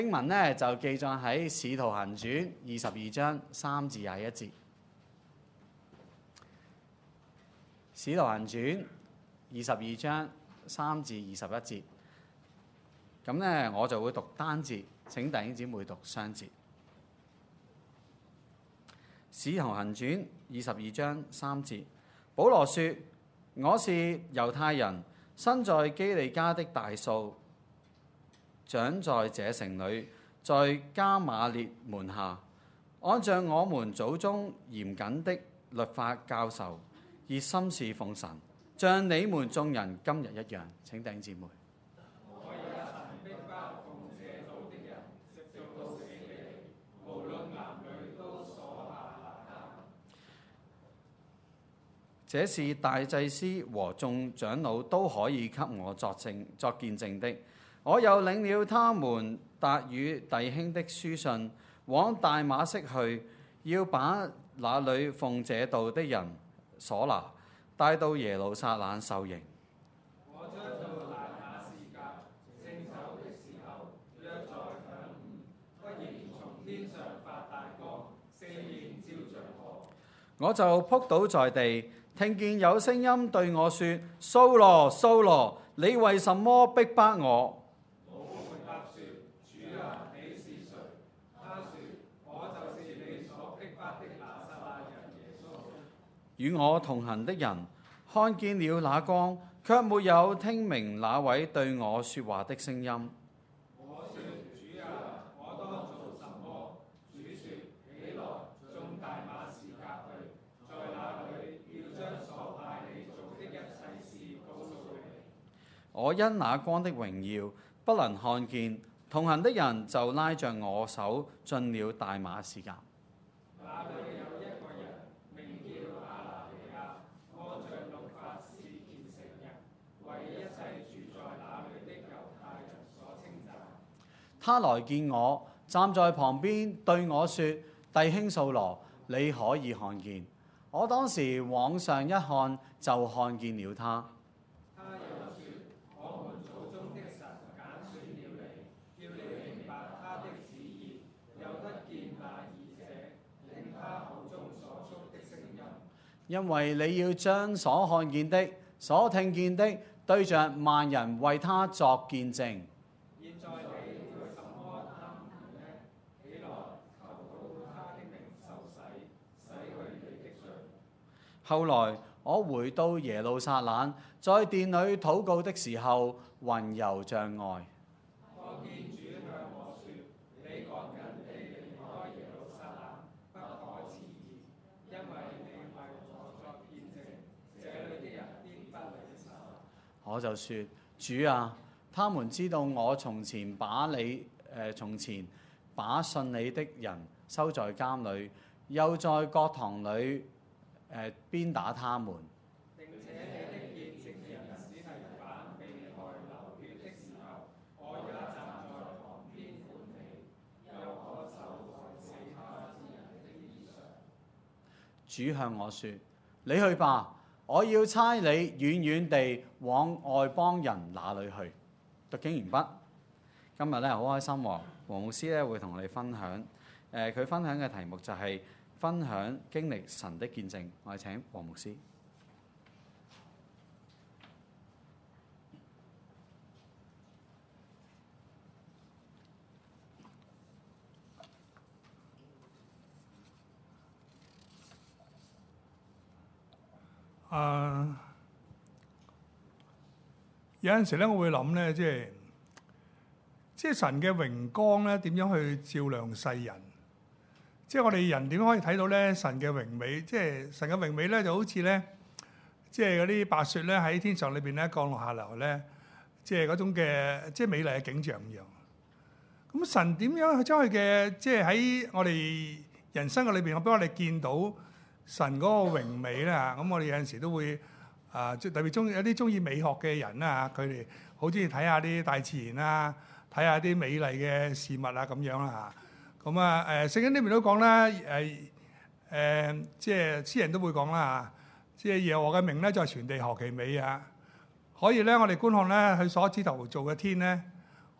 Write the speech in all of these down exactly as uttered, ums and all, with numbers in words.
經文咧就記載喺《使徒行傳》二十二章三至廿一節，《使徒行傳》二十二章三至二十一節。咁咧我就會讀單節，請弟兄姊妹讀雙節。《使徒行傳》二十二章三節，保羅說：我是猶太人，生在基利家的大數，長在這城裏，在迦瑪列門下，按照我們祖宗嚴謹的律法教授，熱心侍奉神，像你們眾人今日一樣。請弟兄姊妹。 我也曾逼迫奉這道的人，直到死地，無論男女都鎖下拿他。 這是大祭司和眾長老都可以給我作證作見證的。我又領了他們達與弟兄的書信，往大馬色去，要把那裏奉這道的人所拿，帶到耶路撒冷受刑。 我將到大馬士革，正走的時候，約在晌午，忽然從天上發大光，四面照着我。 我就仆倒在地，聽見有聲音對我說：掃羅，掃羅，你為什麼逼迫我？ 我回答說：主啊，你是誰？他說：我就是你所逼迫的拿撒勒人耶穌。 與我同行的人看見了那光，卻沒有聽明那位對我說話的聲音。 我說：主啊，我當做什麼？主說：起來，進大馬士革去，在那裏要將所派你做的一切事告訴你。 我因那光的榮耀不能看見，同行的人就拉着我手進了大馬士革。 那裏有一個人名叫亞拿尼亞，按着律法是虔誠人，為一切住在那裏的猶太人所稱讚。 他來見我，站在旁邊對我說：弟兄掃羅，你可以看見。我當時往上一看，就看見了他。 他又說：我們祖宗的神揀選了你，叫你明白他的旨意，又得見那義者，領他口中所出的聲音。 因為你要將所看見的、所聽見的，對着萬人為他作見證。 現在你為什麼貪念呢？起來，求告他的名受洗，洗去你的罪。 後來我回到耶路撒冷，在殿裏禱告的時候，魂遊象外。 我見主向我說：你趕緊地離開耶路撒冷，不可遲疑，因為你為我作見證，這裏的人必不離手。 我就說：主啊，他們知道我從前把你誒、呃、從前把信你的人收在監裏，又在國堂裏誒、呃、鞭打他們。 並且你的見證人司提反被害流血的時候，我也站在旁邊管你，又可手在死他之人的衣上。 主向我說：你去吧，我要差你遠遠地往外邦人那裏去。讀經完畢。今日咧好開心喎，黃牧師咧會同我哋分享。誒、呃，佢分享嘅題目就係分享經歷神的見證。我哋請黃牧師。 啊！Uh, 有陣時咧，我會諗咧，即係即係神嘅榮光咧，點樣去照亮世人？即係我哋人點樣可以睇到咧神嘅榮美？即係神嘅榮美咧，就好似咧，即係嗰啲白雪咧喺天上裏邊咧降落下嚟咧，即係嗰種嘅即係美麗嘅景象一樣。咁神點樣去將佢嘅即係喺我哋人生嘅裏邊，我俾我哋見到神嗰個榮美咧嚇，咁我哋有陣時都會啊，即係特別中意有啲中意美學嘅人啦嚇，佢哋好中意睇下啲大自然啊，睇下啲美麗嘅事物啊咁樣啦嚇。咁啊誒，聖經呢邊都講啦，誒誒，即係詩人都會講啦嚇，即係耶和華嘅名咧，在全地何其美啊！可以咧，我哋觀看咧佢所指頭做嘅天咧，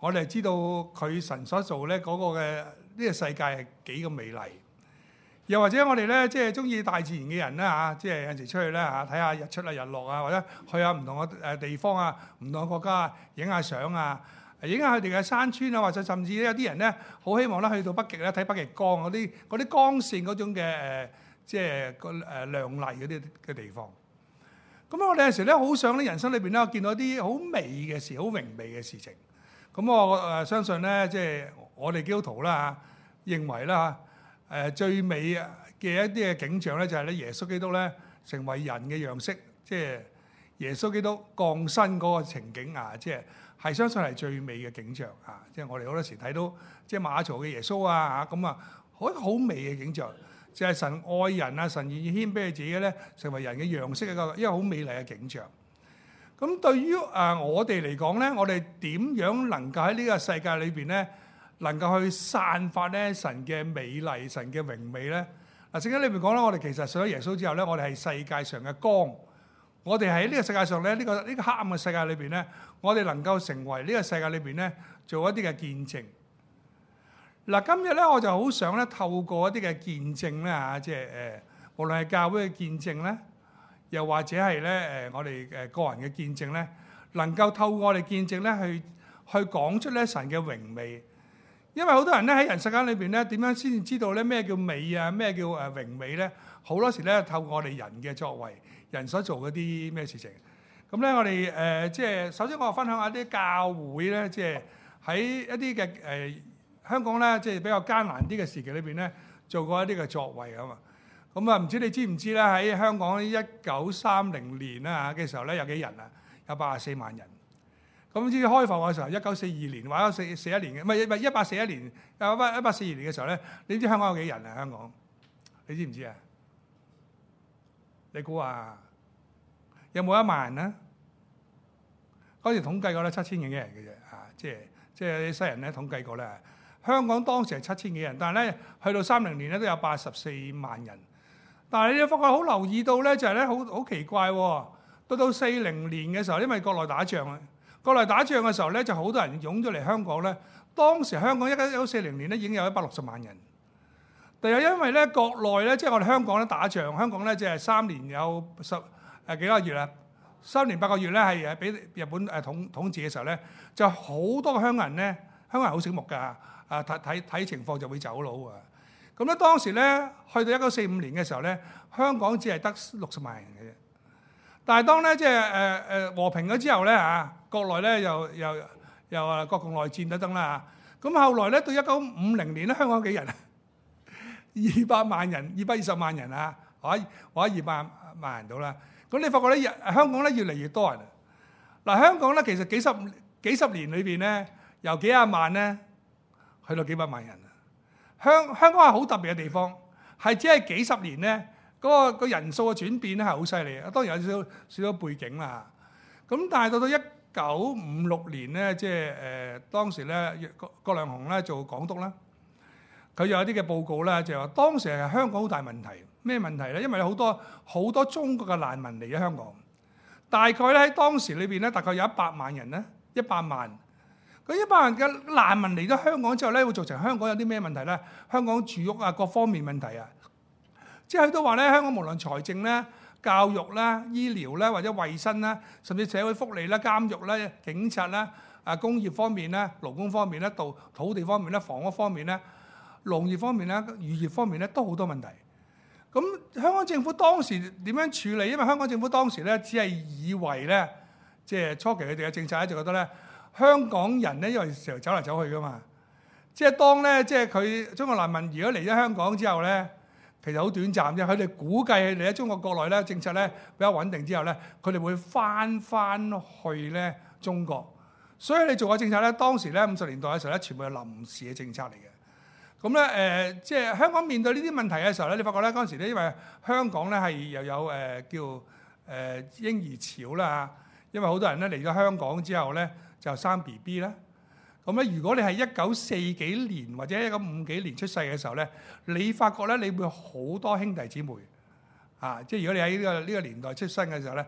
我哋知道佢神所做咧嗰個嘅呢個世界係幾咁美麗。又或者我哋咧即係中意大自然嘅人啦嚇，即係有陣時出去咧嚇睇下日出啊、日落啊，或者去下唔同嘅誒地方啊、唔同嘅國家啊，影下相啊，影下佢哋嘅山川啊，或者甚至有啲人咧好希望咧去到北極咧睇北極光嗰啲嗰啲光線嗰種嘅誒，即係個誒亮麗嗰啲嘅地方。咁我哋有時咧好想咧人生裏邊咧見到啲好美嘅事、好榮美嘅事情。咁我誒相信咧，即係我哋基督徒啦嚇，認為啦嚇，誒最美嘅一啲嘅景象咧，就係咧耶穌基督咧成為人嘅樣式，即係耶穌基督降生嗰個情景啊，即係係相信係最美嘅景象啊！即係我哋好多時睇到即係馬槽嘅耶穌啊嚇，咁啊好一個好美嘅景象，就係神愛人啊，神願意謙卑自己咧，成為人嘅樣式一個一個好美麗嘅景象。咁對於誒我哋嚟講咧，我哋點樣能夠喺呢個世界裏邊咧，能夠去散發咧神嘅美麗、神嘅榮美咧？嗱，聖經裏邊講啦，我哋其實信咗耶穌之後咧，我哋係世界上嘅光。我哋喺呢個世界上咧，呢個呢個黑暗嘅世界裏邊咧，我哋能夠成為呢個世界裏邊咧，做一啲嘅見證。嗱，今日咧我就好想咧透過一啲嘅見證咧嚇，即係誒，無論係教會嘅見證咧，又或者係咧誒我哋誒個人嘅見證咧，能夠透過我哋見證咧去去講出咧神嘅榮美。因為好多人咧喺人世間裏邊咧，點樣先至知道咧咩叫美啊，咩叫誒榮美咧？好多時咧透過我哋人嘅作為，人所做嗰啲咩事情。咁咧我哋誒即係首先我分享下啲教會咧，即係喺一啲嘅誒香港咧，即係比較艱難啲嘅時期裏邊咧，做過一啲嘅作為啊嘛。咁啊，唔知你知唔知咧？喺香港一九三零年啦嘅時候咧，有幾人啊？有八十四萬人。咁至於開埠嘅時候，一九四二年或者四四一年嘅，唔係唔係一八四一年，有一八四二年嘅時候咧，你知香港有幾人啊？香港，你知唔知啊？你估啊？有冇一萬人啊？嗰時統計過咧，七千幾人嘅啫，啊，即係即係啲西人咧統計過咧，香港當時係七千幾人，但係咧去到三零年咧都有八十四萬人。但係你發覺好留意到咧，就係咧好好奇怪喎。到到四零年嘅時候，因為國內打仗啊。國內打仗嘅時候咧，就好多人湧咗嚟香港咧。當時香港一九四零年咧已經有一百六十萬人，但係因為咧國內咧，即係我哋香港咧打仗，香港咧即係三年有十誒幾個月啦，三年八個月咧係誒俾日本誒統統治嘅時候咧，就好多個香港人咧，香港人好醒目㗎，啊睇睇睇情況就會走佬啊。咁咧當時咧去到一九四五年嘅時候咧，香港只係得六十萬人嘅啫。但係當咧即係誒誒和平咗之後咧嚇，國內咧又又又啊國共內戰等等啦嚇。咁後來咧到一九五零年咧，香港有幾人啊？二百萬人，二百二十萬人啊，或者或者二百萬人到啦。咁你發覺咧，香港咧越嚟越多人。嗱，香港咧其實幾十幾十年裏邊咧，由幾廿萬咧去到幾百萬人。香香港係好特別嘅地方，係只係幾十年咧。嗰個個人數嘅轉變咧係好犀利啊！當然有少少少少背景啦。咁但係到到一九五六年咧，即係誒當時咧郭郭亮雄咧做港督啦，佢有一啲嘅報告啦，就係話當時係香港好大問題。咩問題咧？因為有好多好多中國嘅難民嚟咗香港，大概咧喺當時裏邊咧，大概有一百萬人咧，一百萬。咁一百萬嘅難民嚟咗香港之後咧，會造成香港有啲咩問題咧？香港住屋啊，各方面問題啊。即係佢都話咧，香港無論財政咧、教育啦、醫療啦，或者衞生啦，甚至社會福利啦、監獄啦、警察啦、啊工業方面咧、勞工方面咧、土土地方面咧、房屋方面咧、農業方面咧、漁業方面咧，都好多問題。咁香港政府當時點樣處理？因為香港政府當時咧，只係以為咧，即係初期佢哋嘅政策咧，就覺得咧，香港人咧，因為成日走嚟走去噶嘛，即係當咧，即係佢中國難民如果嚟咗香港之後咧。其實好短暫啫，佢哋估計嚟喺中國國內咧政策咧比較穩定之後咧，佢哋會翻翻去咧中國。所以你做嘅政策咧，當時咧五十年代嘅時候咧，全部係臨時嘅政策嚟嘅。咁咧誒，即係香港面對呢啲問題嘅時候咧，你發覺咧嗰陣時咧，因為香港咧係又有誒、呃、叫誒、呃、嬰兒潮啦，因為好多人咧嚟咗香港之後咧就生 B B 啦。咁咧，如果你係一九四幾年或者一九五幾年出世嘅時候咧，你發覺咧，你會好多兄弟姊妹啊！即係如果你喺呢個呢個年代出生嘅時候咧，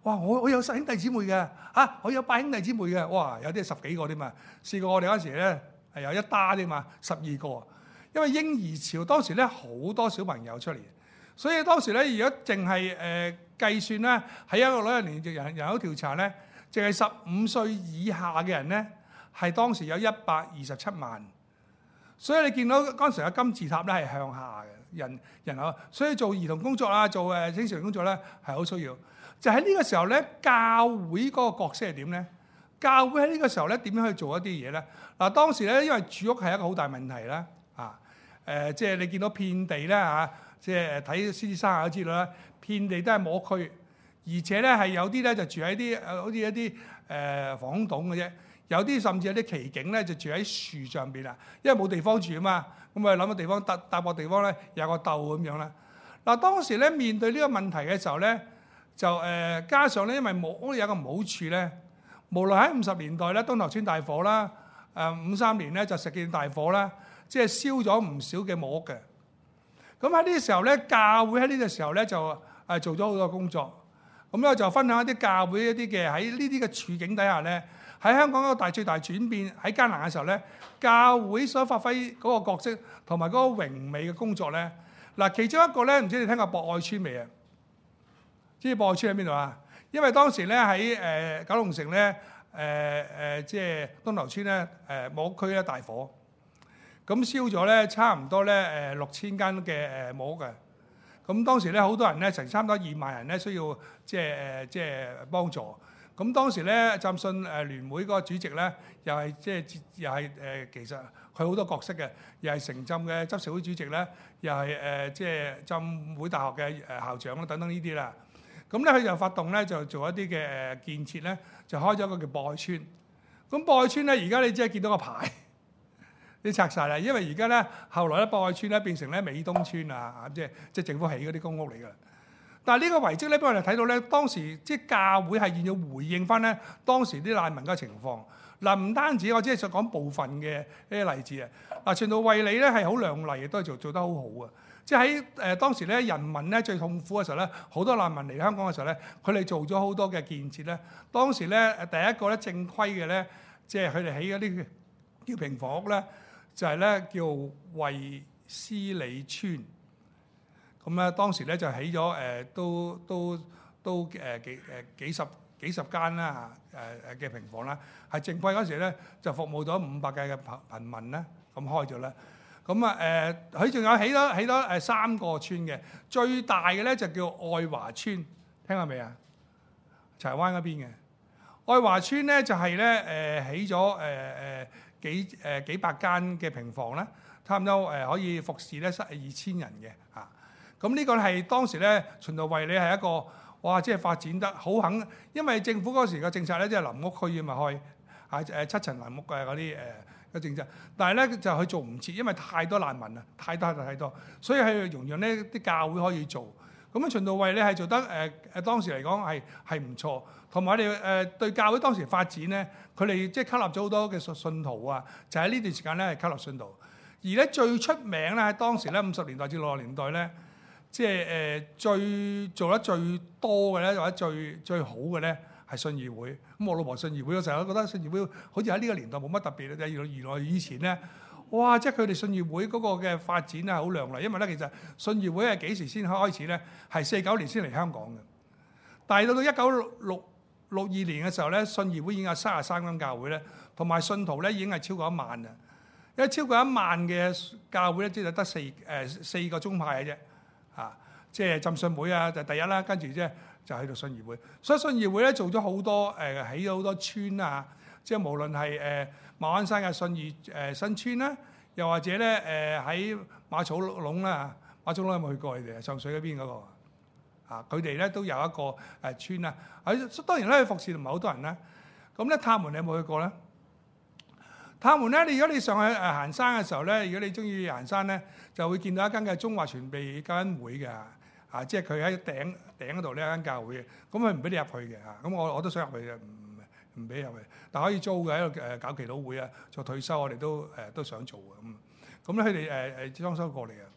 哇！我我有十兄弟姊妹嘅，啊我有八兄弟姊妹嘅，哇！有啲係十幾個添嘛。試過我哋嗰時咧係有一打添嘛，十二個。因為嬰兒潮當時咧好多小朋友出嚟，所以當時咧如果淨係誒計算咧，喺一個老人年人人口調查咧，淨係十五歲以下嘅人咧，係當時有一百二十七萬。所以你見到嗰陣時嘅金字塔咧係向下嘅人人口，所以做兒童工作啊，做誒青少年工作咧係好需要。就喺呢個時候咧，教會嗰個角色係點咧？教會喺呢個時候咧點樣去做一啲嘢咧？嗱，當時咧因為住屋係一個好大問題啦，啊誒、呃，即係你見到遍地咧嚇，即係睇獅子山下都知道啦，遍地都係摸區，而且咧係有啲咧就住喺啲誒，好似一啲誒防空洞嘅啫，有啲甚至有啲奇景咧就住喺樹上邊啊，因為冇地方住啊嘛，咁啊諗個地方搭搭個地方咧有個竇咁樣啦。嗱，當時咧面對呢個問題嘅時候咧，就誒、呃、加上咧，因為冇屋有個唔好處咧，無論喺五十年代咧東頭村大火啦，誒五三年咧就石硤大火啦。即係燒咗唔少嘅木屋嘅，咁喺呢個時候咧，教會喺呢個時候咧就誒做咗好多工作，咁咧就分享一啲教會一啲嘅喺呢啲嘅處境底下咧，喺香港嗰個大最大轉變喺艱難嘅時候咧，教會所發揮嗰個角色同埋嗰個榮美嘅工作咧，嗱其中一個咧，唔知你聽過博愛村未啊？知博愛村喺邊度啊？因為當時咧喺誒九龍城咧誒誒即係東頭村咧誒木屋區咧大火。咁燒咗咧，差唔多咧誒六千間嘅誒木屋嘅。咁當時咧，好多人咧，成差唔多二萬人咧，需要即係誒即係幫助。咁當時咧，浸信誒聯會嗰個主席咧，又係即係又係誒，其實佢好多角色嘅，又係城浸嘅執事會主席咧，又係誒即係浸會大學嘅誒校長啦，等等呢啲啦。咁咧，佢就發動咧，就做一啲嘅誒建設咧，就開咗一個叫博愛村。咁博愛村咧，而家你只係見到個牌。啲拆晒啦，因為而家咧，後來咧博愛村咧變成咧美東村啊，即係即係政府起嗰啲公屋嚟㗎。但係呢個遺蹟咧，俾我哋睇到咧，當時即係教會係要回應翻咧當時啲難民嘅情況。嗱，唔單止我只係想講部分嘅呢啲例子啊。嗱，循道衛理咧係好亮麗嘅，都係做做得好好啊。即係喺誒當時咧，人民咧最痛苦嘅時候咧，好多難民嚟香港嘅時候咧，佢哋做咗好多嘅建設咧。當時咧誒第一個咧正規嘅咧，即係佢哋起嗰啲叫平房屋咧。就係咧叫衛斯理村，咁咧當時咧就起咗誒都都都誒幾誒幾十幾十間啦誒誒嘅平房啦，係正規嗰時咧就服務咗五百計嘅貧貧民啦，咁開咗啦。咁啊誒佢仲有起咗起咗誒三個村嘅，最大嘅咧就叫愛華村，聽過未啊？柴灣嗰邊嘅愛華村咧就係咧誒起咗誒誒。幾誒幾百間嘅平房啦，差唔多誒可以服侍咧二千人嘅嚇。咁呢個係當時咧循道衛理係一個哇，即係發展得好肯，因為政府嗰時嘅政策咧即係臨屋區咪開啊誒七層臨屋嘅嗰啲誒嘅政策，但係咧就佢做唔切，因為太多難民啦，太多太多，所以係容讓呢啲教會可以做。咁啊循道衛理係做得誒誒當時嚟講係係唔錯，同埋我哋誒對教會當時發展咧，佢哋即係吸納咗好多嘅信信徒啊，就喺呢段時間咧係吸納信徒。而咧最出名咧喺當時咧五十年代至六十年代咧，即係誒最做得最多嘅咧或者最最好嘅咧係信義會。咁我老婆信義會，我成日都覺得信義會好似喺呢個年代冇乜特別嘅，原來以前咧。哇！即係佢哋信義會嗰個嘅發展係好亮麗，因為咧其實信義會係幾時先開始咧？係四九年先嚟香港嘅。但係到到一九六六六二年嘅時候咧，信義會已經有三十三間教會咧，同埋信徒咧已經係超過一萬啦。因為超過一萬嘅教會咧，即係得四誒、呃、四個宗派嘅啫。啊，即係浸信會啊，就第一啦，跟住即係就去到信義會。所以信義會咧做咗好多誒、呃，起咗好多村啊，即係無論係誒。呃馬鞍山嘅信義誒新村啦，又或者咧誒喺馬草壟啦，馬草壟有冇去過？你哋上水嗰邊嗰個啊，佢哋咧都有一個誒村啦。喺當然咧，服侍唔係好多人啦。咁咧，塔門你有冇去過咧？塔門咧，你如果你上去誒行山嘅時候咧，如果你中意行山咧，就會見到一間嘅中華傳備教恩會嘅啊，即係佢喺頂頂嗰度呢一間教會嘅。咁佢唔俾你入去嘅嚇，咁我我都想入去嘅。唔俾入去，但可以租嘅喺度誒搞祈禱會啊，做退休我哋都誒、呃、都想做嘅咁。咁咧佢哋誒誒裝修過嚟嘅。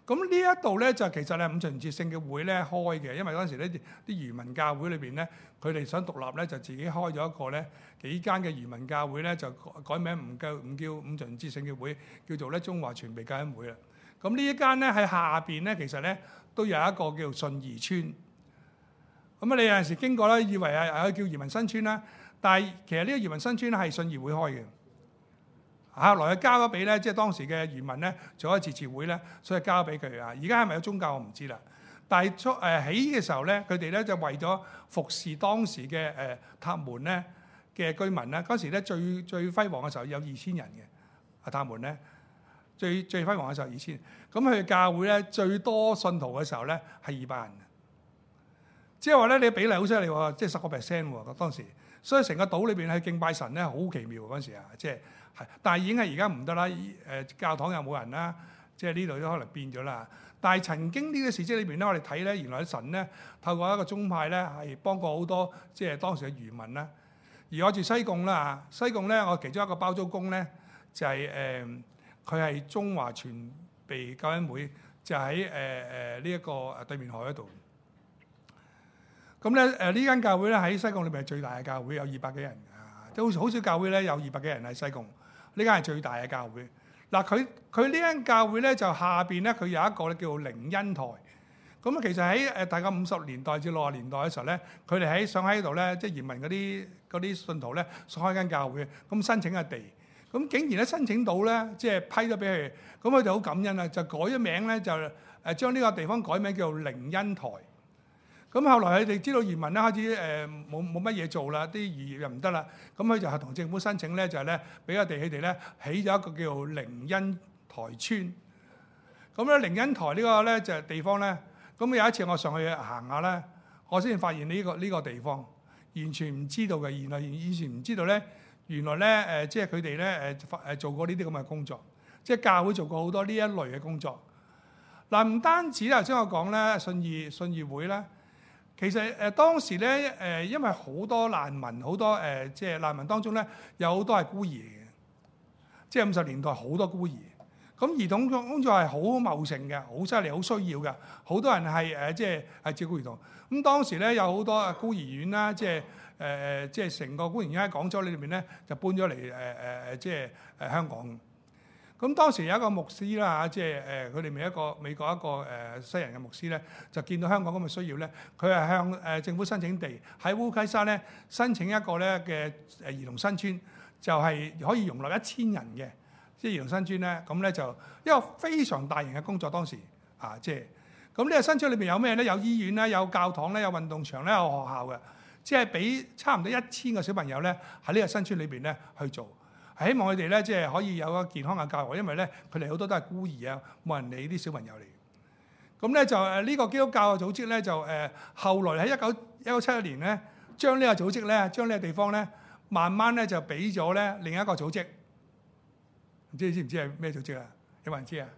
咁呢一度咧就其實係五旬節聖嘅會咧開嘅，因為嗰陣時咧啲漁民教會裏邊咧，佢哋想獨立咧，就自己開咗一個咧幾間嘅漁民教會咧，就改名唔叫唔叫五旬節聖嘅會，叫做咧中華全備救恩會啦。咁呢一間咧喺下邊咧，其實咧都有一個叫信義村。咁啊，你有陣時經過咧，以為係係叫漁民新村啦，但係其實呢個漁民新村咧係信義會開嘅。後來佢交咗俾咧，即係當時嘅漁民咧做一次次會咧，所以交咗俾佢啊。而家係咪有宗教我唔知啦。但係初誒起嘅時候咧，佢哋咧就為咗服侍當時嘅誒塔門咧嘅居民咧，嗰時咧最最輝煌嘅時候有二千人嘅啊，塔門咧最最輝煌嘅時候二千。咁佢教會咧最多信徒嘅時候咧係二百人，即係話咧你比例好犀利喎，即係十個 percent 喎當時。所以成個島裏邊去敬拜神咧好奇妙嗰陣時啊，即係。但係已經係而家唔得啦，誒教堂又冇人啦，即係呢度都可能變咗啦。但係曾經呢個事蹟裏邊咧，我哋睇咧，原來神咧透過一個宗派咧係幫過好多即係當時嘅漁民啦。而我住西貢啦，西貢咧我其中一個包租公咧就係誒佢係中華全備救恩會，就喺誒誒呢一個誒對面海嗰度。咁咧誒呢間教會咧喺西貢裏邊係最大嘅教會，有二百幾人啊，都好少教會咧有二百幾人喺西貢。呢間係最大嘅教會。嗱，佢佢呢間教會咧就下邊咧佢有一個咧叫做靈恩台。咁啊，其實喺誒大概五十年代至六十年代嘅時候咧，佢哋喺想喺度咧，即係移民嗰啲嗰啲信徒咧，想開間教會，咁申請嘅地，咁竟然咧申請到咧，即係批咗俾佢，咁佢就好感恩啦，就改咗名咧，就誒將呢個地方改名叫做靈恩台。咁後來佢哋知道移民咧開始誒冇冇乜嘢做啦，啲漁業又唔得啦，咁佢就係同政府申請咧，就係咧俾個地佢哋咧起咗一個叫做靈恩台村。咁咧靈恩台呢個咧就係地方咧，咁有一次我上去行下咧，我先發現呢個呢個地方完全唔知道嘅，原來以前唔知道咧，原來咧誒即係佢哋咧誒誒做過呢啲咁嘅工作，即係教會做過好多呢一類嘅工作。嗱，唔單止頭先我講咧信義信義會咧。其實誒、呃、當時咧誒、呃，因為好多難民，好多誒、呃、即係難民當中咧，有好多係孤兒嚟嘅，即係五十年代好多孤兒。咁兒童工作係好茂盛嘅，好犀利，好需要嘅，好多人係誒、呃、即係係照顧兒童。咁當時咧有好多孤兒院啦，即係誒誒，即係成個孤兒院喺廣州裏邊咧就搬咗嚟誒誒誒，即係誒香港。咁當時有一個牧師啦嚇，即係誒佢哋咪一個美國一個誒西人嘅牧師咧，就見到香港咁嘅需要咧，佢係向誒政府申請地喺烏溪沙咧申請一個咧嘅誒兒童新村，就係可以容納一千人嘅，即係兒童新村咧，咁咧就一個非常大型嘅工作當時啊，即係咁呢個新村裏邊有咩咧？有醫院咧，有教堂咧，有運動場咧，有學校嘅，即係俾差唔多一千個小朋友咧喺呢個新村裏邊咧去做。希望佢哋咧，即係可以有個健康嘅教育，因為咧佢哋好多都係孤兒啊，冇人理啲小朋友嚟。咁咧就誒呢個基督教嘅組織咧，就誒後來喺一九一九七一年咧，將呢個組織咧，將呢個地方咧，慢慢咧就俾咗咧另一個組織。唔知你知唔知係咩組織啊？有冇人知啊？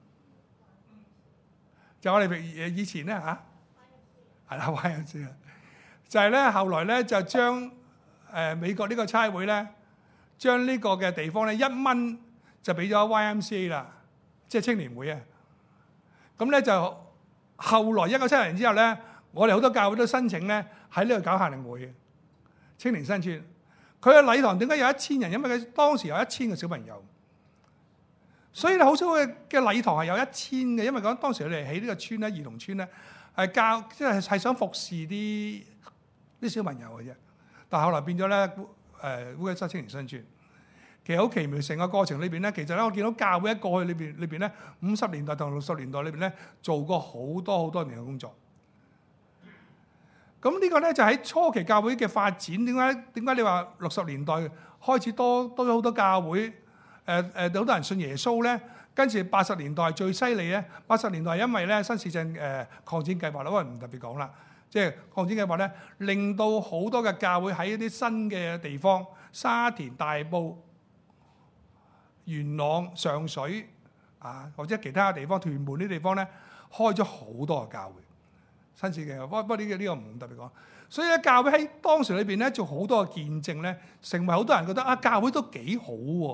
就我哋誒以前咧嚇，係啦 Y M C A，就係咧後來咧就將誒美國呢個差會咧。將呢個嘅地方咧一蚊就俾咗 Y M C A 啦，即係青年會啊。咁咧就後來一九七零年之後咧，我哋好多教會都申請咧喺呢度搞夏令會嘅青年新村。佢嘅禮堂點解有一千人？因為佢當時有一千個小朋友，所以咧好少嘅嘅禮堂係有一千嘅。因為講當時佢哋起呢個村咧，兒童村咧係教即係係想服侍啲啲小朋友嘅啫。但係後來變咗咧。誒烏溪沙青年新村，其實好奇妙，成個過程裏邊咧，其實咧我見到教會一過去裏邊裏邊咧，五十年代同六十年代裏邊咧做過好多好多年嘅工作。咁呢個咧就喺初期教會嘅發展，點解點解你話六十年代開始多多咗好多教會？誒誒好多人信耶穌咧，跟住八十年代最犀利咧，八十年代因為咧新市鎮誒擴展計劃啦，我唔特別講啦。即係擴展計劃咧，令到好多嘅教會喺一啲新嘅地方，沙田、大埔、元朗、上水啊，或者其他嘅地方，屯門呢啲地方咧，開咗好多嘅教會。新市嘅，不過不過呢個呢個唔特別講。所以咧，教會喺當時裏邊咧做好多嘅見證咧，成為好多人覺得啊，教會都幾好喎。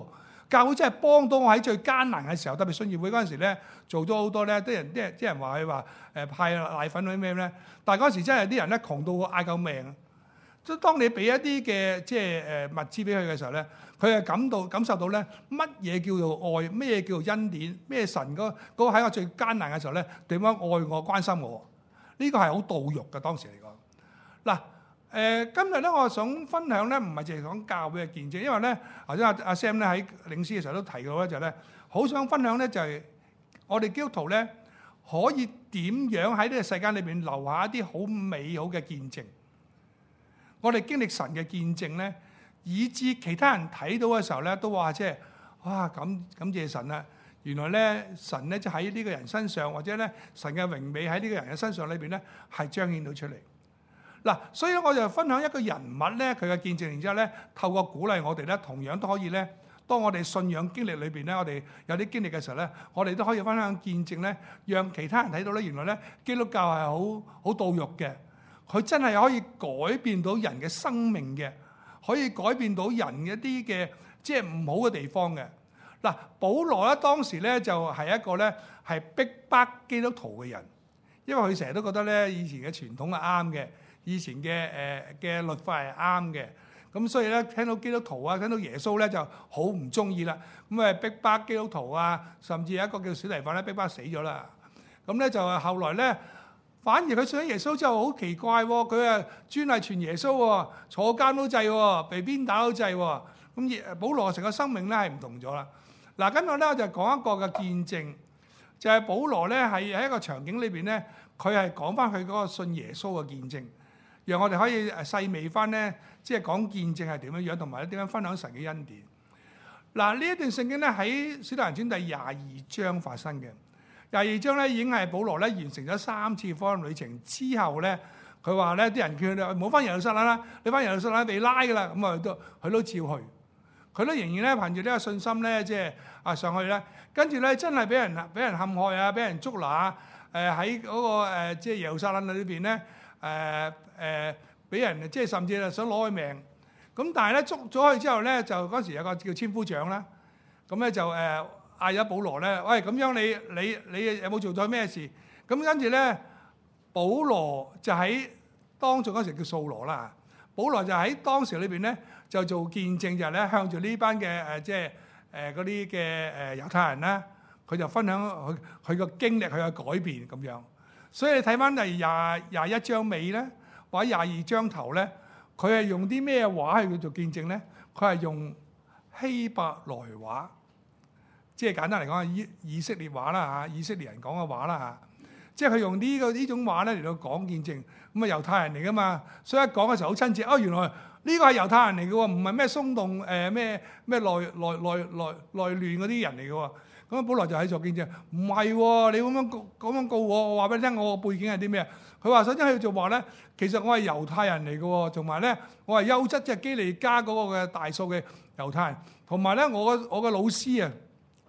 教會真係幫到我喺最艱難嘅時候，特別信義會嗰陣時咧，做咗好多咧，啲人啲人啲人話佢話誒派奶粉嗰啲咩咧，但係嗰陣時真係啲人咧窮到嗌救命。即係當你俾一啲嘅即係誒物資俾佢嘅時候咧，佢係感到感受到咧乜嘢叫做愛，咩叫做恩典，咩神嗰嗰個喺我最艱難嘅時候咧點樣愛我關心我，呢個係好到肉嘅當時嚟講。嗱誒，今日咧我想分享咧，唔係淨係講教會嘅見證，因為咧頭先阿阿 Sam 咧喺領詩嘅時候都提到咧，就係咧好想分享咧就係我哋基督徒咧可以點樣喺呢個世間裏邊留下一啲好美好嘅見證。我哋經歷神嘅見證咧，以致其他人睇到嘅時候咧，都話即係哇感感謝神啊！原來咧神咧就喺呢個人身上，或者咧神嘅榮美喺呢個人嘅身上裏邊咧係彰顯到出嚟。嗱，所以咧我就分享一個人物咧佢嘅見證，然之後咧透過鼓勵我哋咧，同樣都可以咧，當我哋信仰經歷裏邊咧，我哋有啲經歷嘅時候咧，我哋都可以分享見證咧，讓其他人睇到咧，原來咧基督教係好好到肉嘅。佢真係可以改變到人嘅生命嘅，可以改變到人一啲嘅即係唔好嘅地方嘅。嗱，保羅咧當時咧就係一個咧係逼迫基督徒嘅人，因為佢成日都覺得咧以前嘅傳統係啱嘅，以前嘅誒嘅律法係啱嘅，咁所以咧聽到基督徒啊，聽到耶穌咧就好唔中意啦，咁啊逼迫基督徒啊，甚至有一個叫小提反咧逼迫死咗啦。咁咧就後來咧。反而佢信咗耶穌之後好奇怪喎，佢啊專係傳耶穌喎，坐監都制喎，被鞭打都制喎。咁保羅成個生命咧係唔同咗啦。嗱，今日咧我就講一個嘅見證，就係、是、保羅咧係喺一個場景裏邊咧，佢係講翻佢嗰個信耶穌嘅見證，讓我哋可以誒細味翻咧，即係講見證係點樣樣，同埋點樣分享神嘅恩典。嗱，呢一段聖經咧喺《使徒行傳》第廿二章發生嘅。廿二章咧已經係保羅咧完成咗三次福音旅程之後咧，佢話咧啲人叫佢唔好翻耶路撒冷啦，你翻耶路撒冷被拉噶啦，咁啊都佢都照去，佢都仍然咧憑住呢個信心咧，即係啊上去咧，跟住咧真係俾人俾人陷害啊，俾人捉拿，誒喺嗰個誒即係耶路撒冷裏邊咧，誒誒俾人即係甚至係想攞佢命，咁但係咧捉咗佢之後咧，就嗰時有個叫千夫長啦，咁咧就誒。嗌咗保羅咧，喂咁樣你你你有冇做咗咩事？咁跟住咧，保羅就喺當做嗰時叫掃羅啦。保羅就喺當時裏邊咧就做見證，就係咧向住呢班嘅誒即係誒嗰啲嘅誒猶太人啦，佢就分享佢佢個經歷，佢嘅改變咁樣。所以你睇翻第廿廿一章尾咧，或者廿二章頭咧，佢係用啲咩話去做見證咧？佢係用希伯來話。即係簡單嚟講，以以色列話啦嚇，以色列人講嘅話啦嚇。即係佢用呢個呢種話咧嚟到講見證。咁啊猶太人嚟噶嘛，所以一講嘅時候好親切。哦，原來呢個係猶太人嚟嘅喎，唔係咩鬆動誒咩咩內內內內內亂嗰啲人嚟嘅喎。咁啊，保羅就喺度做見證。唔係喎，你咁樣告咁樣告我，我話俾你聽，我個背景係啲咩？佢話首先喺度就話咧，其實我係猶太人嚟嘅喎，同埋咧我係優質即係基利家嗰個嘅大數嘅猶太人，同埋咧我嘅我嘅老師啊。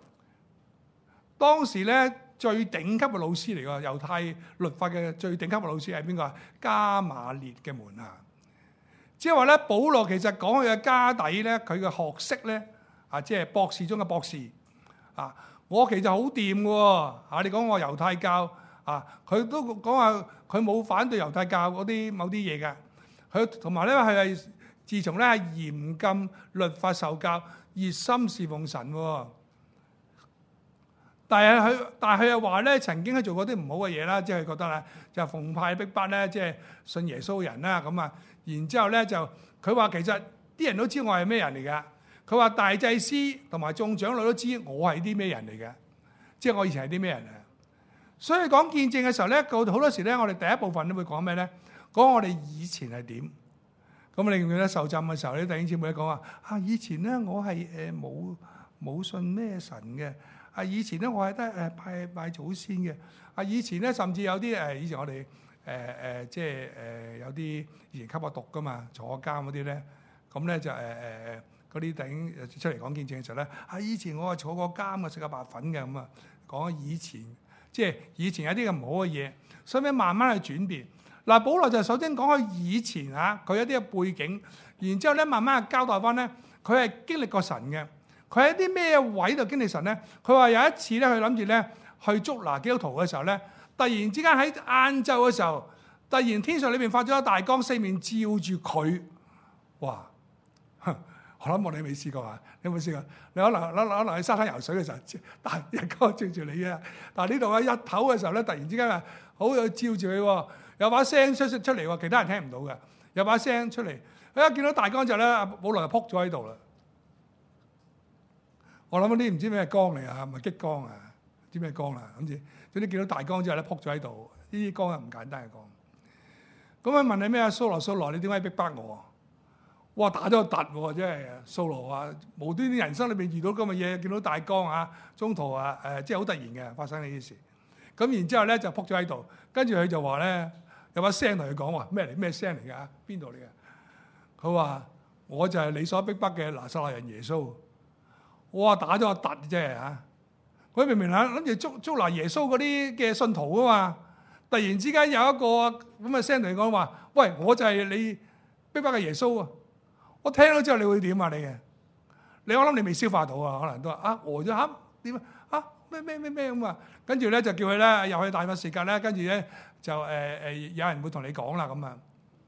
當時咧最頂級嘅老師嚟㗎，猶太律法嘅最頂級嘅老師係邊個啊？加馬列嘅門下。即係話咧，保羅其實講佢嘅家底咧，佢嘅學識咧啊，即係博士中嘅博士啊。我其實好掂嘅喎啊！你講我猶太教啊，佢都講話佢冇反對猶太教嗰啲某啲嘢㗎。佢同埋咧佢係自從咧係嚴禁律法受教，熱心侍奉神喎。但係佢，但係佢又話咧，曾經係做過啲唔好嘅嘢啦，即係佢覺得咧，就奉派逼迫咧，即係信耶穌嘅人啦，咁啊，然之後咧就佢話其實啲人都知我係咩人嚟㗎，佢話大祭司同埋眾長老都知我係啲咩人嚟嘅，即係我以前係啲咩人啊？所以講見證嘅時候咧，好多時咧，我哋第一部分都會講咩咧？講我哋以前係點？咁你記唔記得受浸嘅時候咧，弟兄姊妹講話啊，以前咧我係誒冇冇信咩神嘅。啊！以前咧，我係得誒拜拜祖先嘅。啊！以前咧，甚至有啲誒，以前我哋誒誒，即係誒、呃、有啲以前吸過毒噶嘛，坐過監嗰啲咧，咁咧就誒誒嗰啲頂出嚟講見證嘅時候咧，啊！以前我係坐過監嘅，食過白粉嘅咁啊，講以前，即係以前有啲咁唔好嘅嘢，所以慢慢去轉變。嗱，保羅就首先講佢以前嚇佢一啲嘅背景，然之後咧慢慢去交代翻咧，佢係經歷過神嘅。 佢喺啲咩位度經歷神咧？佢話有一次咧，佢諗住咧去捉拿基督徒嘅時候咧，突然之間喺晏晝嘅時候，突然天上裏邊發咗一大光，四面照住佢。哇！我諗我哋未試過啊！你有冇試過？你可能可能可能喺沙灘游水嘅時候，但日光照住你啊！但係呢度啊，日頭嘅時候咧，突然之間啊，好有照住佢喎，有把聲出出出嚟喎，其他人聽唔到嘅，有把聲出嚟。佢一見到大光之後咧，阿保羅就仆咗喺度啦。我諗嗰啲唔知咩光嚟啊，係咪激光啊？唔知咩光啦，咁至總之見到大光之後咧，仆咗喺度。呢啲光係唔簡單嘅光。咁佢問你咩啊？掃羅掃羅，你點解逼迫我？哇！打咗個突喎，真係掃羅話無端端人生裏邊遇到咁嘅嘢，見到大光啊，中途啊誒，即係好突然嘅發生呢啲事。咁然之後咧就仆咗喺度，跟住佢就話咧有把聲同佢講話咩嚟？咩聲嚟㗎？邊度嚟㗎？佢話我就係你所逼迫嘅拿撒勒人耶穌。哇！打咗個突啫嚇！佢明明諗諗住捉捉拿耶穌嗰啲嘅信徒啊嘛，突然之間有一個咁嘅聲同佢講話：喂，我就係你逼迫嘅耶穌啊！我聽到之後你會點啊？你嘅你我諗你未消化到啊，可能都話啊呆咗嚇點啊啊咩咩咩咩咁啊！跟住咧就叫佢咧入去大馬士革咧，跟住咧就誒誒、呃、有人會同你講啦咁啊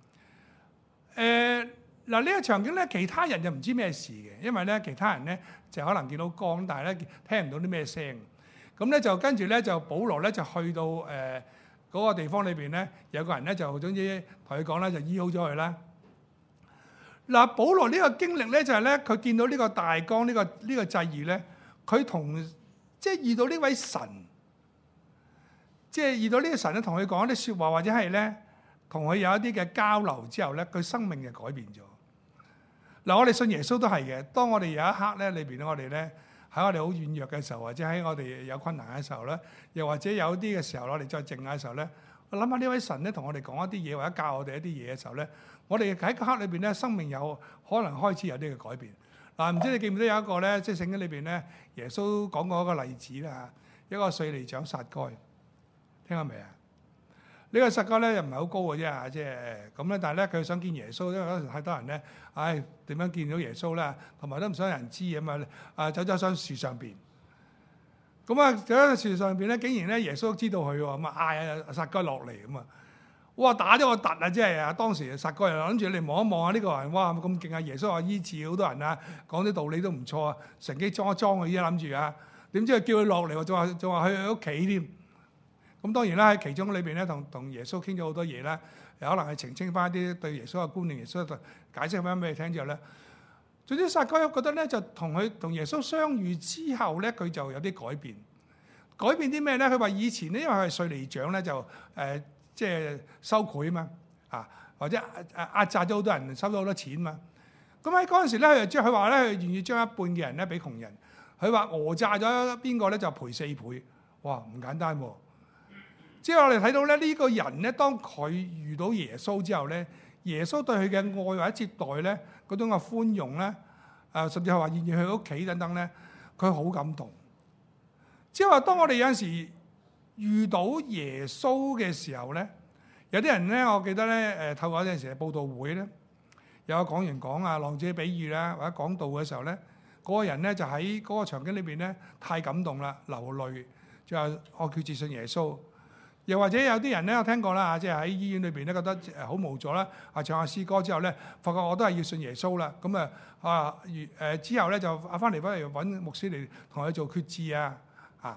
誒嗱呢個場景咧，其他人就唔知咩事嘅，因為咧其他人咧就可能見到光，但係咧聽唔到啲咩聲。咁咧就跟住咧就保羅咧就去到誒嗰、呃那個地方裏邊咧，有個人咧就總之同佢講咧就醫好咗佢啦。嗱，保羅呢個經歷咧就係咧，佢見到呢個大光，呢、這個呢、這個際遇咧，佢同即係遇到呢位神，即係遇到呢個神咧，同佢講一啲説話，或者係咧同佢有一啲嘅交流之後咧，佢生命就改變咗。嗱，我哋信耶穌都係嘅。當我哋有一刻咧，裏邊我哋咧喺我哋好軟弱嘅時候，或者喺我哋有困難嘅時候咧，又或者有啲嘅時候，我哋再靜嘅時候咧，我諗下呢位神咧同我哋講一啲嘢，或者教我哋一啲嘢嘅時候咧。我哋喺個刻裏邊咧，生命有可能開始有啲嘅改變。嗱，唔知你記唔記得有一個咧，即係聖經裏邊咧，耶穌講過一個例子啦，一個稅吏長撒該，聽過未啊？呢個撒該咧又唔係好高嘅啫，即係咁咧。但係咧，佢想見耶穌，因為嗰陣太多人咧，唉點樣見到耶穌咧？同埋都唔想有人知咁啊！啊，走咗上樹上邊，咁啊走喺樹上邊咧，竟然咧耶穌知道佢喎，咁啊嗌啊撒該落嚟咁啊！哇！打咗個突啊！即係啊，當時撒該人諗住你望一望啊，呢個人哇咁勁啊！耶穌話醫治好多人啊，講啲道理都唔錯啊，乘機裝一裝佢依家諗住啊，點知佢叫佢落嚟喎，仲話仲話去佢屋企添。咁當然啦，喺其中裏邊咧，同同耶穌傾咗好多嘢啦，有可能係澄清翻啲對耶穌嘅觀念，耶穌解釋翻俾你聽之後咧，總之撒該覺得咧，就同佢同耶穌相遇之後咧，佢就有啲改變。改變啲咩咧？佢話以前咧，因為佢係稅吏長咧，就誒。呃即係收賄嘛，啊或者壓榨咗好多人，收咗好多錢嘛。咁喺嗰陣時咧，佢即係佢話咧，佢願意將一半嘅人咧俾窮人。佢話訛詐咗邊個咧就賠四倍，哇唔簡單喎！之後我哋睇到咧呢個人咧，當佢遇到耶穌之後咧，耶穌對佢嘅愛或者接待咧，嗰種嘅寬容咧，啊甚至係話願意去屋企等等咧，佢好感動。之後話當我哋有陣時遇到耶穌嘅時候咧，有啲人咧，我記得咧，誒透過嗰陣時嘅佈道會咧，有個講員講啊浪子嘅比喻啦，或者講道嘅時候咧，嗰、那個人咧就喺嗰個場景裏邊咧太感動啦，流淚，就話我決志信耶穌。又或者有啲人咧，我聽過啦，即係喺醫院裏邊咧覺得誒好無助啦，啊唱下詩歌之後咧，發覺我都係要信耶穌啦，咁啊啊誒之後咧就啊翻嚟翻嚟揾牧師嚟同佢做決志啊啊！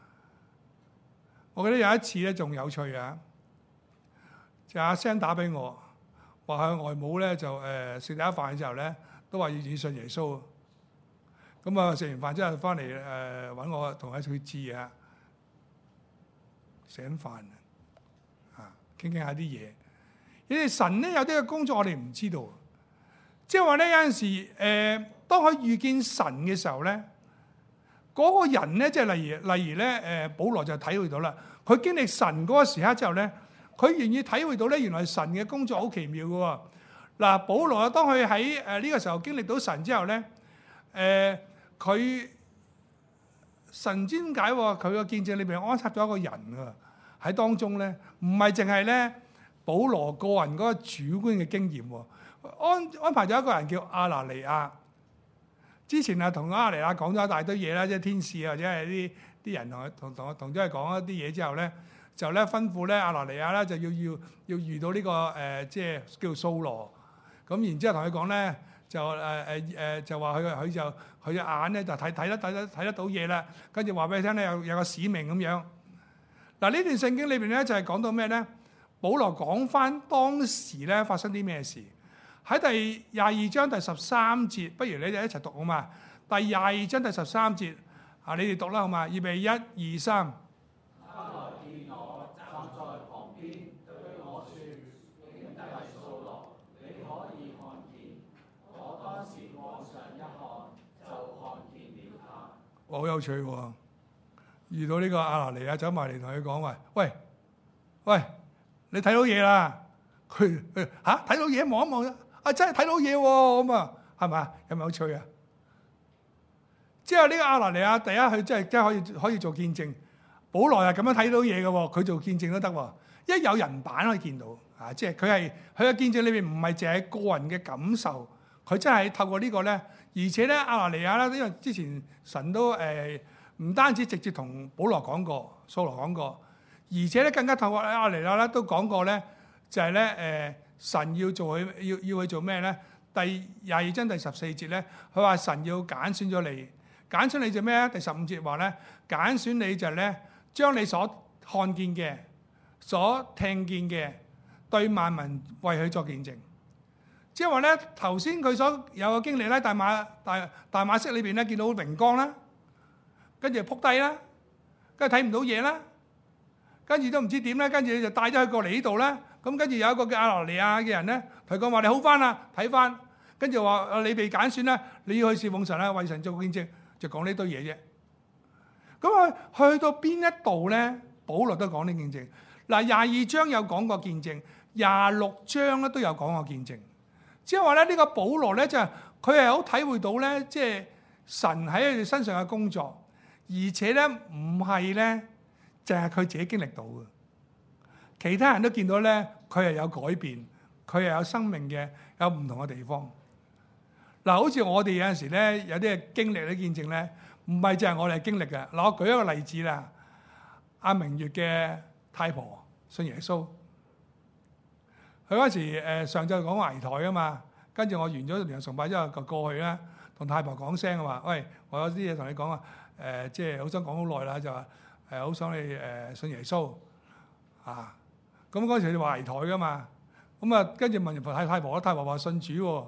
我記得有一次咧，仲有趣啊！就阿 Sam 打俾我，話佢外母咧就誒食第一飯嘅時候咧，都話要信耶穌。咁啊食完飯之後翻嚟誒揾我同佢決志啊，食緊飯啊，傾傾下啲嘢。你哋神咧有啲嘅工作我哋唔知道，即係話咧有陣時誒、呃，當佢遇見神嘅時候咧。嗰個人咧，即係例如例如咧，誒保羅就體會到啦。佢經歷神嗰個時刻之後咧，佢願意體會到咧，原來神嘅工作好奇妙嘅喎。嗱，保羅啊，當佢喺誒呢個時候經歷到神之後咧，誒佢神知點解喎？佢個見證裏邊安插咗一個人喎喺當中咧，唔係淨係咧保羅個人嗰個主觀嘅經驗喎，安安排咗一個人叫亞拿尼亞。 之前啊同亞拿尼亞講咗一大堆嘢啦，即係天使或者係啲啲人同佢同同同咗佢講一啲嘢之後咧，就咧吩咐咧亞拿尼亞咧就要要要遇到呢、這個誒、呃、即係叫掃羅，咁然之後同佢講咧就誒誒誒就話佢佢就佢隻眼咧就睇睇得睇得睇得到嘢啦，跟住話俾你聽咧有有個使命咁樣。嗱呢段聖經裏邊咧就係講到咩咧？保羅講翻當時咧發生啲咩事？喺第廿二章第十三節，不如你哋一齊讀好嘛？第廿二章第十三節，啊你哋讀啦好嘛？預備一二三。 他來見我站在旁邊，對我說：兄弟掃羅，你可以看見。我當時往上一看，就看見了他。 好有趣喎！遇到呢個亞拿尼亞走埋嚟同佢講話：喂喂，你睇到嘢啦？佢嚇睇到嘢望一望啊！真係睇到嘢喎咁啊，係咪？有冇有趣啊？之後呢個亞拿尼亞第一佢真係真係可以可以做見證。保羅又咁樣睇到嘢嘅喎，佢做見證都得喎。一有人版可以見到啊，即係佢係佢嘅見證裏邊唔係淨係個人嘅感受，佢真係透過呢個咧，而且咧亞拿尼亞咧，因為之前神都誒唔單止直接同保羅講過、掃羅講過，而且咧更加透過亞拿尼亞咧都講過咧，就係咧誒。神要做佢要要去做咩咧？第廿二章第十四節咧，佢話神要揀選咗你，揀選你做咩咧？第十五節話咧，揀選你就係咧，將你所看見嘅、所聽見嘅，對萬民為佢作見證。即係話咧，頭先佢所有嘅經歷咧，大馬大大馬色裏邊咧，見到榮光啦，跟住撲低啦，跟住睇唔到嘢啦，跟住都唔知點咧，跟住就帶咗佢過嚟呢度啦。咁跟住有一個叫亞拿尼亞嘅人咧，同佢講話：你好翻啦，睇翻。跟住話：你被揀選啦，你要去侍奉神啦，為神做見證，就講呢堆嘢啫。咁啊，去到邊一度咧？保羅都講呢見證。嗱，廿二章有講過見證，廿六章咧都有講過見證。即係話咧，呢個保羅咧就係佢係好體會到咧，即係神喺佢哋身上嘅工作，而且咧唔係咧，淨係佢自己經歷到嘅。其他人都見到咧，佢係有改變，佢係有生命嘅，有唔同嘅地方。嗱，好似我哋有陣時咧，有啲嘅經歷、啲見證咧，唔係淨係我哋經歷嘅。嗱，我舉一個例子啦。阿明月嘅太婆信耶穌，佢嗰時誒上晝講圍台啊嘛，跟住我完咗聯合崇拜之後，就過去啦，同太婆講聲話：喂，我有啲嘢同你講啊，誒，即係好想講好耐啦，就話誒好想你誒信耶穌啊。咁嗰時佢話圍台噶嘛，咁啊跟住問完太太婆，太婆話信主喎。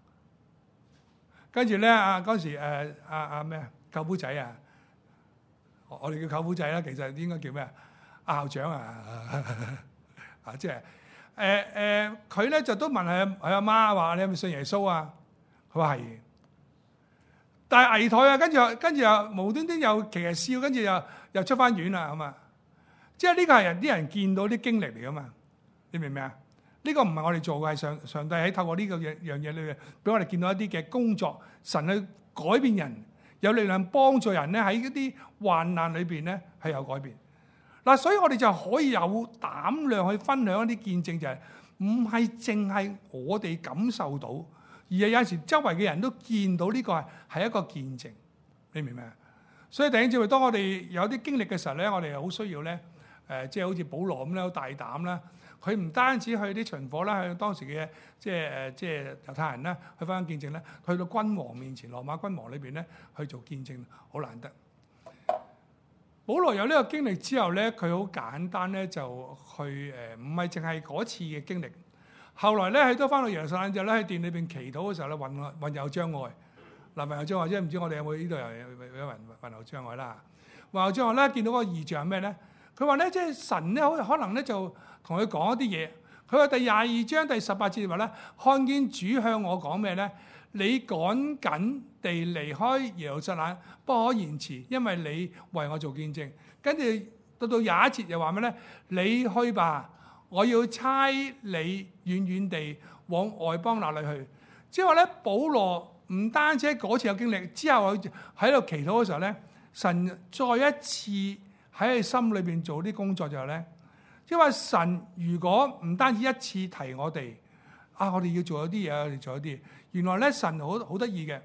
跟住咧啊嗰時誒阿阿咩啊舅父仔啊，我哋叫舅父仔啦，其實應該叫咩啊？阿校長啊，啊即係誒誒佢咧就都問佢佢阿媽話：你係咪信耶穌啊？佢話係。但係圍台啊，跟住跟住又無端端又其實笑，跟住又又出翻院啦，咁啊！即係呢個係人啲人見到啲經歷嚟噶嘛？你明唔明啊？呢個唔係我哋做嘅，係上上帝喺透過呢個樣樣嘢裏邊，俾我哋見到一啲嘅工作，神去改變人，有力量幫助人咧喺一啲患難裏邊咧係有改變。嗱，所以我哋就可以有膽量去分享一啲見證，就係唔係淨係我哋感受到，而係有時周圍嘅人都見到呢個係係一個見證。你明唔明啊？所以弟兄姊妹，當我哋有啲經歷嘅時候咧，我哋好需要咧。誒、呃，即係好似保羅咁咧，好大膽啦！佢唔單止去啲巡夥啦，去當時嘅即係誒、呃，即係猶太人啦，去翻見證咧，去到君王面前，羅馬君王裏邊咧，去做見證，好難得。保羅有呢個經歷之後咧，佢好簡單咧，就去誒，唔係淨係嗰次嘅經歷。後來咧，佢都翻到耶路撒冷之後咧，喺殿裏邊祈禱嘅時候咧，魂魂遊障礙。嗱，魂遊障礙即係唔知我哋有冇呢度有有有魂魂遊障礙啦？魂遊障礙咧，見到嗰個異象係咩咧？佢話咧，即係神咧，可能咧就同佢講一啲嘢。佢話第廿二章第十八節話咧，看見主向我講咩咧？你趕緊地離開耶路撒冷，不可延遲，因為你為我做見證。跟住到到廿一節又話咩咧？你去吧，我要差你遠遠地往外邦那裏去。之後咧，保羅唔單止嗰次有經歷，之後佢喺度祈禱嘅時候咧，神再一次喺佢心裏邊做啲工作就係咧，因為神如果唔單止一次提我哋，啊，我哋要做一啲嘢，我哋做一啲嘢。原來咧，神好好得意嘅，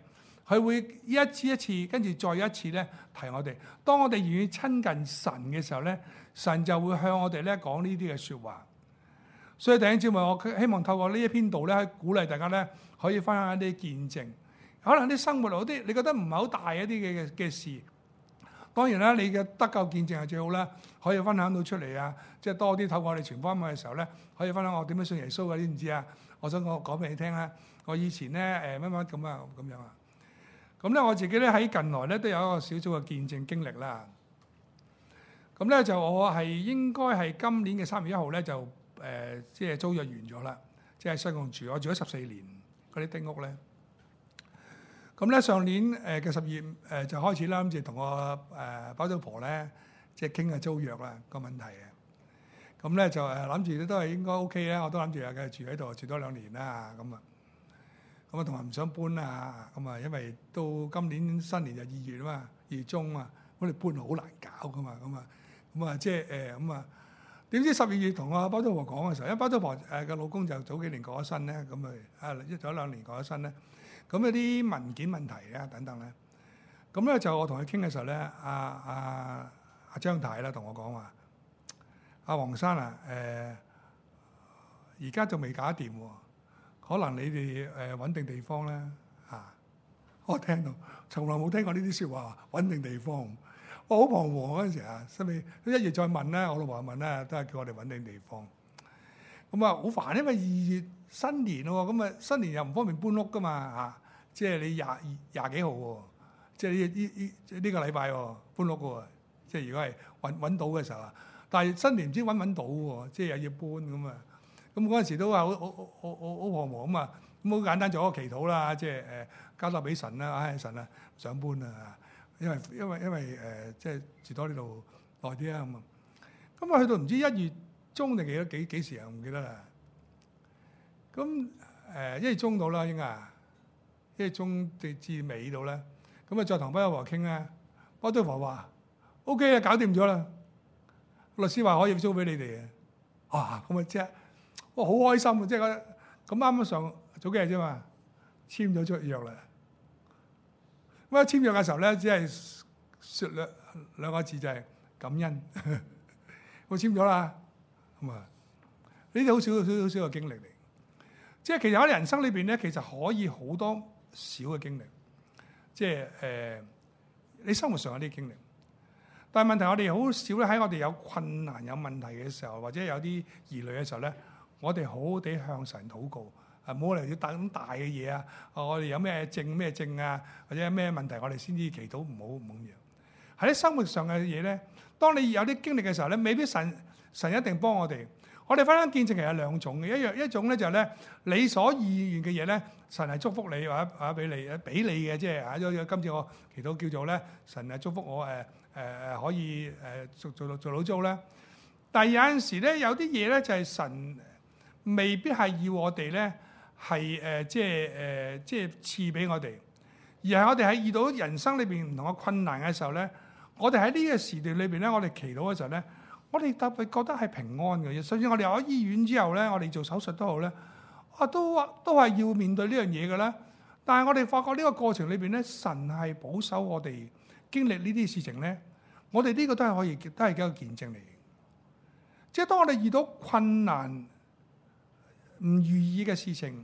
佢會一次一次跟住再一次咧提我哋。當我哋願意親近神嘅時候咧，神就會向我哋咧講呢啲嘅説話。所以弟兄姊妹，我希望透過呢一篇道咧，鼓勵大家咧可以分享一啲見證。可能啲生活嗰啲你覺得唔係好大一啲嘅嘅事，當然啦，你嘅得救見證係最好啦，可以分享到出嚟啊！即係多啲透過我哋傳福音嘅時候咧，可以分享我點樣信耶穌嘅，知唔知啊？我想我講俾你聽啦。我以前咧誒乜乜咁啊咁樣啊，咁咧我自己咧喺近來咧都有一個小組嘅見證經歷啦。咁咧就我係應該係今年嘅三月一號咧就誒、呃、即係租約完咗啦，即係西貢住，我住咗十四年嗰啲丁屋咧。咁咧上年誒嘅十月誒就開始啦，諗住同我誒包租婆咧即係傾下租約啦個問題啊。咁咧就誒諗住都係應該 OK 啦，我都諗住啊繼續住喺度住多兩年啦咁啊。咁啊同埋唔想搬啊，咁啊因為到今年新年就二月啊嘛，二月中啊，我哋搬好難搞噶嘛，咁啊咁啊即係誒咁啊。點知十二月同我包租婆講嘅時候，因為包租婆誒嘅老公就早幾年過咗身咧，咁啊啊一早兩年過咗身咧。咁有啲文件問題啊等等咧，咁咧就我同佢傾嘅時候咧，阿阿阿張太啦同我講話，阿黃生啊，誒而家仲未搞掂喎，可能你哋誒揾定地方咧嚇、啊。我聽到從來冇聽過呢啲説話，揾定地方，我好彷徨嗰陣時啊，收尾一月再問咧，我老婆問咧，都係叫我哋揾定地方。咁啊好煩，因為二月新年喎，咁啊新年又唔方便搬屋噶嘛嚇，即係你廿二廿幾號喎，即係呢呢呢呢個禮拜喎搬屋喎，即係如果係揾揾到嘅時候啊，但係新年唔知揾唔揾到喎，即係又要搬咁啊，咁嗰陣時都係好好好好好彷徨咁啊，咁好簡單做一個祈禱啦，即係誒交託俾神啦，唉神啊想搬啊，因為因為因為誒、呃、即係住多呢度耐啲啊咁啊，咁啊去到唔知一月中定幾多幾幾時啊？唔記得啦。咁誒一月中到啦，應該一月中至至尾到咧。咁啊再同包租婆傾咧，包租婆話 O K 啊，搞掂咗啦。律師話可以租俾你哋嘅。哇！咁啊即係，哇好開心啊！即係咁啱啱上早幾日啫嘛，簽咗出約啦。咁一簽約嘅時候咧，只係説兩兩個字就係感恩。我簽咗啦。咁啊，呢啲好少少少少嘅經歷嚟，即係其實喺人生裏邊咧，其實可以好多小嘅經歷，即係誒、呃、你生活上有啲經歷，但係問題我哋好少咧喺我哋有困難有問題嘅時候，或者有啲疑慮嘅時候咧，我哋好好地向神禱告，啊冇嚟要帶咁大嘅嘢啊，我哋有咩症咩症啊，或者有咩問題我哋先至祈禱，唔好唔好樣。喺啲生活上嘅嘢咧，當你有啲經歷嘅時候咧，未必神。神一定幫我哋。我哋分享見證其實有兩種嘅，一樣一種咧就係咧你所意願嘅嘢咧，神係祝福你或者或者俾你，俾你嘅，即係啊！今次我祈禱叫做咧，神係祝福我誒誒誒可以誒做做到做到租咧。但係有陣時咧，有啲嘢咧就係神未必係要我哋咧係誒即係誒即係賜俾我哋，而係我哋喺遇到人生裏邊唔同嘅困難嘅時候咧，我哋喺呢個時段裏邊咧，我哋祈禱嘅時候咧。我哋特別覺得係平安嘅，甚至我哋入咗醫院之後咧，我哋做手術都好咧，啊都都係要面對呢樣嘢嘅啦。但係我哋發覺呢個過程裏邊咧，神係保守我哋經歷呢啲事情咧，我哋呢個都係可以，都係一個見證嚟嘅。即係當我哋遇到困難、唔如意嘅事情，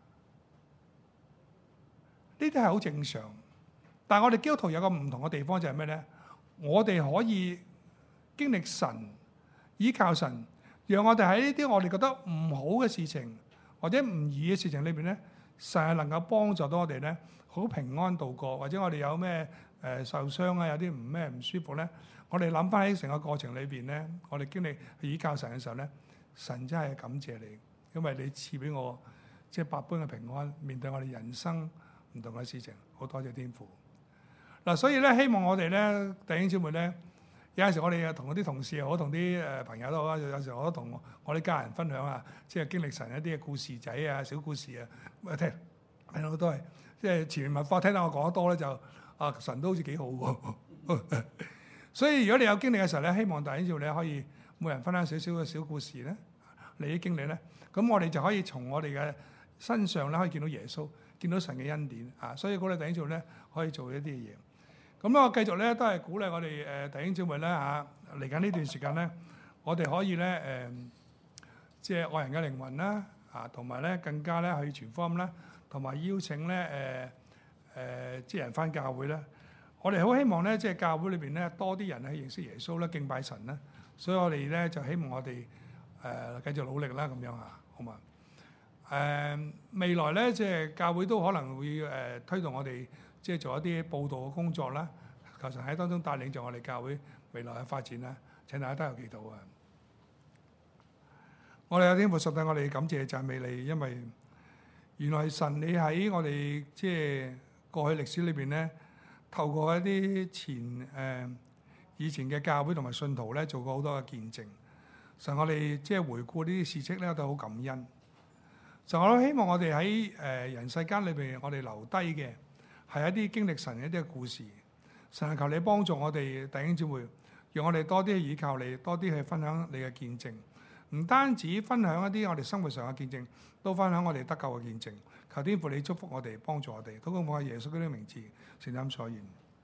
呢啲係好正常。但係我哋基督徒有個唔同嘅地方就係咩咧？我哋可以經歷神。依靠神，讓我哋喺呢啲我哋覺得唔好嘅事情或者唔易嘅事情裏邊咧，神係能夠幫助到我哋咧，好平安度過。或者我哋有咩誒、呃、受傷啊，有啲唔咩唔舒服咧，我哋諗翻喺成個過程裏邊咧，我哋經歷去依靠神嘅時候咧，神真係感謝你，因為你賜俾我即係百般嘅平安，面對我哋人生唔同嘅事情，好多謝天父。嗱、啊，所以咧希望我哋咧弟兄姊妹咧。有陣時我哋又同嗰啲同事又好，同啲誒朋友都好啊。有時我都同我啲家人分享啊，即係經歷神一啲嘅故事仔啊、小故事啊，咁啊聽，係咯都係即係前面文化聽到我講得多咧，就啊神都好似幾好喎。所以如果你有經歷嘅時候咧，希望大家要你可以每人分享少少嘅小故事咧，你啲經歷咧，咁我哋就可以從我哋嘅身上咧可以見到耶穌， 見到神嘅恩典啊，所以鼓勵弟兄姊妹咧可以做一啲嘢。咁咧我繼續咧都係鼓勵我哋誒弟兄姊妹咧嚇嚟緊呢段時間咧，我哋可以咧誒、呃、即係愛人嘅靈魂啦啊，同埋咧更加咧去傳福音啦，同埋邀請咧誒誒即係人返教會咧。我哋好希望咧即係教會裏邊咧多啲人去認識耶穌啦、敬拜神啦，所以我哋咧就希望我哋誒、呃、繼續努力啦咁樣嚇，好嘛？誒、呃、未來咧，即係教會都可能會誒、呃、推動我哋即係做一啲佈道嘅工作啦。求神喺當中帶領住我哋教會未來嘅發展啦。請大家都有祈禱啊！我哋有天父上帝，我哋感謝讚美你，因為原來神你喺我哋即係過去歷史裏邊咧，透過一啲前誒、呃、以前嘅教會同埋信徒咧，做過好多嘅見證。神我哋即係回顧呢啲事蹟咧，都好感恩。就我都希望我哋喺誒人世間裏邊，我哋留低嘅係一啲經歷神嘅一啲嘅故事。神求你幫助我哋弟兄姊妹，讓我哋多啲去倚靠你，多啲去分享你嘅見證。唔單止分享一啲我哋生活上嘅見證，都分享我哋得救嘅見證。求天父你祝福我哋，幫助我哋。禱告奉耶穌基督嘅名字，誠心所願。